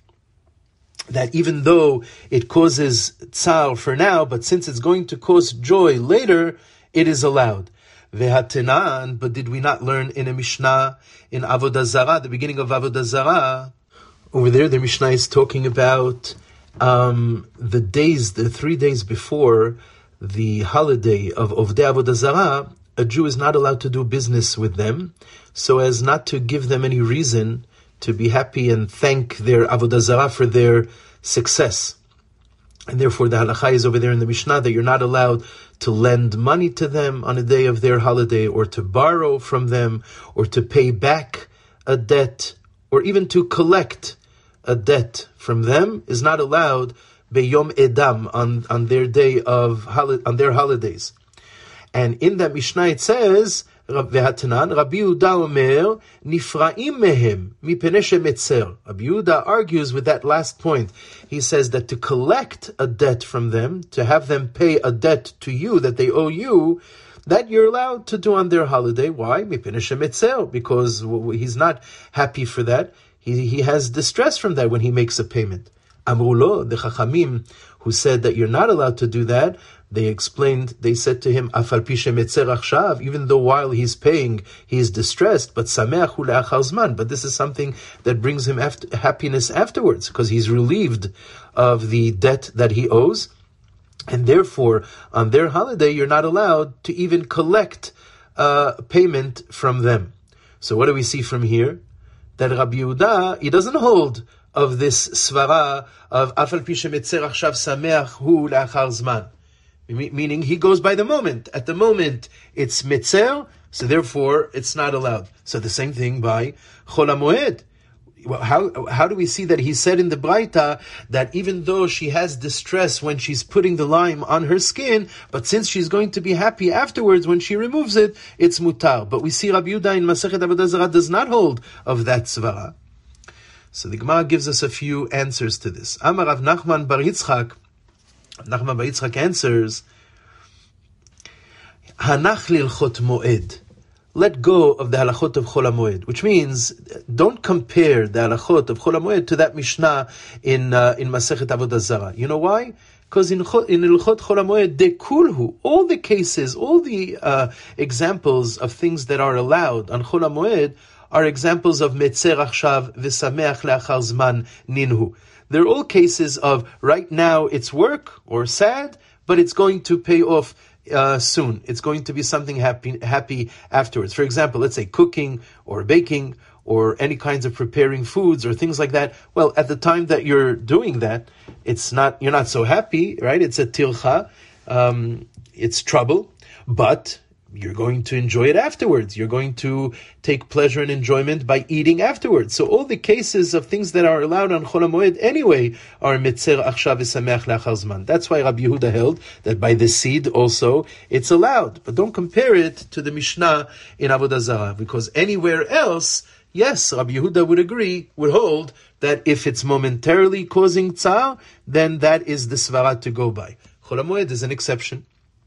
That even though it causes tsar for now, but since it's going to cause joy later, it is allowed. Vehatenan, but did we not learn in a Mishnah in Avodah Zarah, the beginning of Avodah Zarah? Over there, the Mishnah is talking about the 3 days before the holiday of Ovdei Avodah Zarah. A Jew is not allowed to do business with them, so as not to give them any reason to be happy and thank their Avodah Zarah for their success. And therefore the halakha is over there in the Mishnah that you're not allowed to lend money to them on a day of their holiday, or to borrow from them, or to pay back a debt, or even to collect a debt from them is not allowed beyom edam, on their day of on their holidays. And in that Mishnah it says, V'hatanan, Rabbi Yehuda Omer, Nifra'im mehem, mipnei shemetzer. Rabbi Yehuda argues with that last point. He says that to collect a debt from them, to have them pay a debt to you that they owe you, that you're allowed to do on their holiday. Why? Mipnei shemetzer, because he's not happy for that. He has distress from that when he makes a payment. Amrulo, the Chachamim, who said that you're not allowed to do that, they said to him, Afal pi shemetzer achshav, even though while he's paying, he's distressed, but sameach hu le'achar zman, but this is something that brings him happiness afterwards, because he's relieved of the debt that he owes, and therefore, on their holiday, you're not allowed to even collect payment from them. So what do we see from here? That Rabbi Yehuda, he doesn't hold of this svara of Afal pi shemetzer achshav sameach hu le'achar zman. Meaning he goes by the moment. At the moment, it's mitzer, so therefore it's not allowed. So the same thing by Chol HaMoed. How do we see that he said in the Braita that even though she has distress when she's putting the lime on her skin, but since she's going to be happy afterwards when she removes it, it's mutar. But we see Rabbi Yehuda in Masechet Avodah Zarah does not hold of that svara. So the Gemara gives us a few answers to this. Amar Rav Nachman bar Yitzchak, Nachman bar Yitzchak answers, Hanach lilchot moed. Let go of the halachot of Chol HaMoed, which means don't compare the halachot of Chol HaMoed to that Mishnah in Masechet Avodah Zarah. You know why? Because in Ilchot Chol HaMoed, dekulhu, all the cases, all the examples of things that are allowed on Chol HaMoed are examples of Metzer Achshav v'Sameach le'achar zman ninhu. They're all cases of right now it's work or sad, but it's going to pay off soon. It's going to be something happy afterwards. For example, let's say cooking or baking or any kinds of preparing foods or things like that. Well, at the time that you're doing that, you're not so happy, right? It's a tircha, it's trouble, but you're going to enjoy it afterwards. You're going to take pleasure and enjoyment by eating afterwards. So all the cases of things that are allowed on Chol HaMoed anyway are Metzer Achshav v'Sameach le'achar zman. That's why Rabbi Yehuda held that by the seed also it's allowed. But don't compare it to the Mishnah in Avodah Zarah, because anywhere else, yes, Rabbi Yehuda would hold that if it's momentarily causing tzar, then that is the svara to go by. Chol HaMoed is an exception.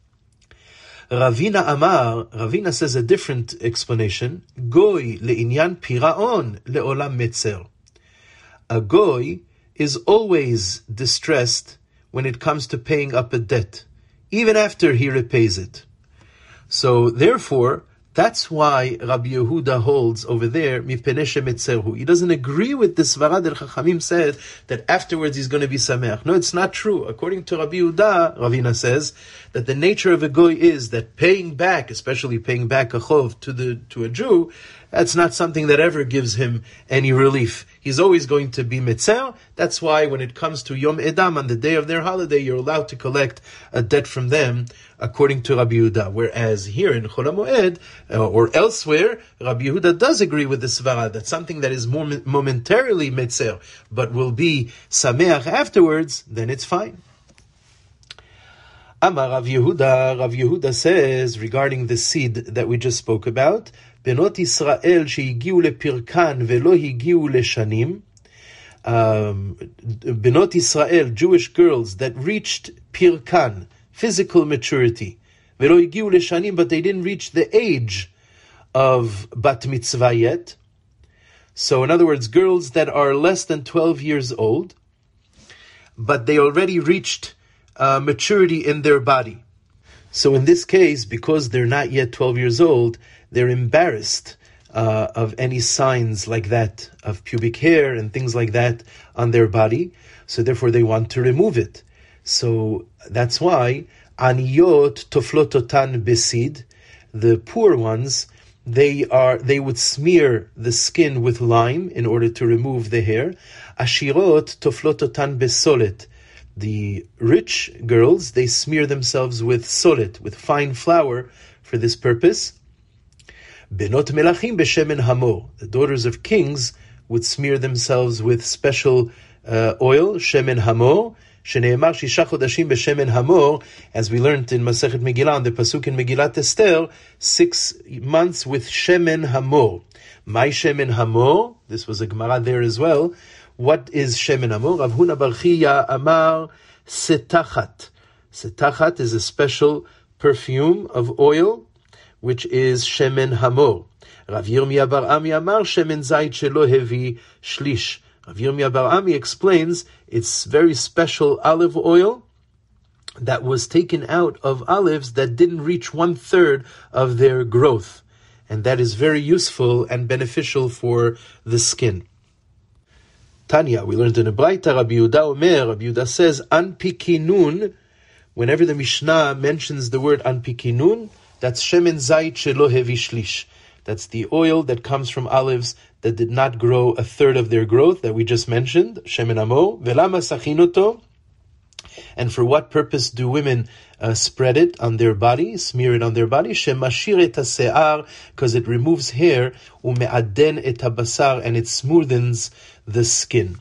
Ravina says a different explanation. Goy le'inyan piraon le'olam metzer. A goy is always distressed when it comes to paying up a debt, even after he repays it. So therefore, that's why Rabbi Yehuda holds over there, mipnei shemetzerhu. He doesn't agree with the svara that Chachamim said that afterwards he's going to be sameach. No, it's not true. According to Rabbi Yehuda, Ravina says that the nature of a goy is that paying back, especially paying back a chov to a Jew, that's not something that ever gives him any relief. He's always going to be metzer. That's why when it comes to Yom Edam, on the day of their holiday, you're allowed to collect a debt from them, according to Rabbi Yehuda. Whereas here in Chol HaMoed, or elsewhere, Rabbi Yehuda does agree with the svara that something that is more momentarily metzer, but will be sameach afterwards, then it's fine. Amar Rav Yehuda says regarding the seed that we just spoke about, Benot Yisrael shehigiu lepirkan velo higiu leshanim. Benot Yisrael, Jewish girls that reached pirkan, physical maturity, velo higiu leshanim, but they didn't reach the age of bat mitzvah yet. So in other words, girls that are less than 12 years old, but they already reached maturity in their body. So in this case, because they're not yet 12 years old, they're embarrassed of any signs like that, of pubic hair and things like that on their body. So therefore they want to remove it. So that's why aniyot toflototan besid, the poor ones, they would smear the skin with lime in order to remove the hair. Ashirot toflototan besolet. The rich girls, they smear themselves with solet, with fine flour for this purpose. Benot melachim beshemen hamor. The daughters of kings would smear themselves with special oil, shemen hamor. Sheneemar shisha chodashim beshemen hamor, as we learned in Masechet Megillah, on the pasuk in Megillat Esther, 6 months with shemen hamor. My shemen hamor. This was a Gemara there as well. What is shemen hamor? Rav Huna bar Chiya amar setachat. Setachat is a special perfume of oil, which is shemen hamor. Rav Yirmiyah bar Ami amar shemen zayit shelo hevi shlish Rav Yirmiyah Bar Ami explains it's very special olive oil that was taken out of olives that didn't reach 1/3 of their growth. And that is very useful and beneficial for the skin. Tanya, we learned in a Braita, Rabbi Yehuda says, Anpikinun, whenever the Mishnah mentions the word Anpikinun, that's Shemen Zayit Shelo Hevi Shlish. That's the oil that comes from olives that did not grow 1/3 of their growth, that we just mentioned, Shemen Amo, Velama Sachinoto. And for what purpose do women spread it on their body, smear it on their body? Shemashir et hase'ar, because it removes hair, ume'aden et habasar, and it smoothens the skin.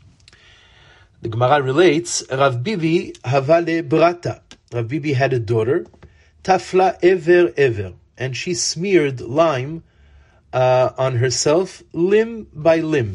The Gemara relates, Rav Bibi havale brata. Rav Bibi had a daughter, tafla ever, and she smeared lime on herself, limb by limb,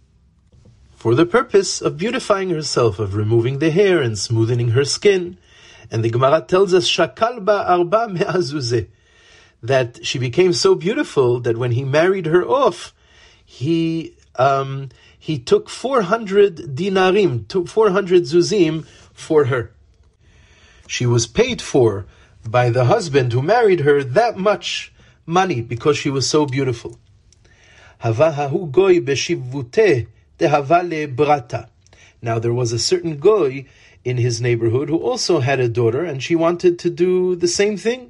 for the purpose of beautifying herself, of removing the hair and smoothening her skin. And the Gemara tells us, Shakal ba'arba me'azuzeh, that she became so beautiful that when he married her off, he took 400 dinarim, 400 zuzim for her. She was paid for by the husband who married her that much money because she was so beautiful. Havahahu goy beshivuteh dehavale brata. Now there was a certain goy in his neighborhood who also had a daughter, and she wanted to do the same thing.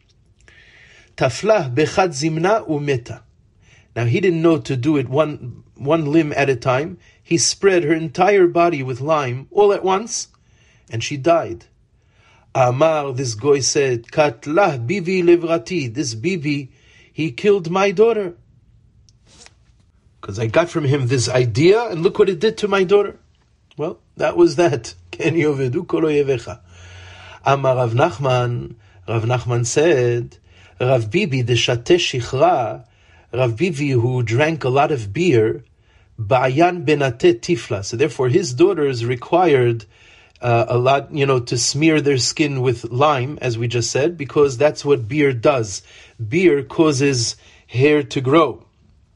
Taflah bechad zimna umeta. Now he didn't know to do it one limb at a time. He spread her entire body with lime all at once, and she died. Amar, this goy said, Katlah bibi levrati. This bibi, he killed my daughter, because I got from him this idea, and look what it did to my daughter. Well, that was that. Ken yovedu kolo yevecha. Amar Rav Nachman said, Rav Bibi deshateh shichra, Rav Bibi who drank a lot of beer, ba'ayan benateh tifla. So therefore his daughters required a lot, to smear their skin with lime, as we just said, because that's what beer does. Beer causes hair to grow.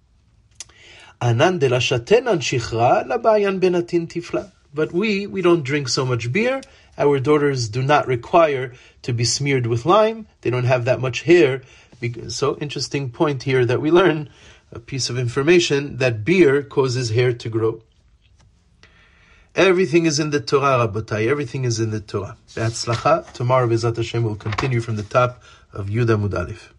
Anan de la shatenan shichra, la ba'ayan benatin tifla. But we don't drink so much beer. Our daughters do not require to be smeared with lime. They don't have that much hair. So interesting point here that we learn, a piece of information, that beer causes hair to grow. Everything is in the Torah, Rabotai. Everything is in the Torah. Be'atzlacha. Tomorrow, Bezat Hashem, will continue from the top of Yud Amud Aleph.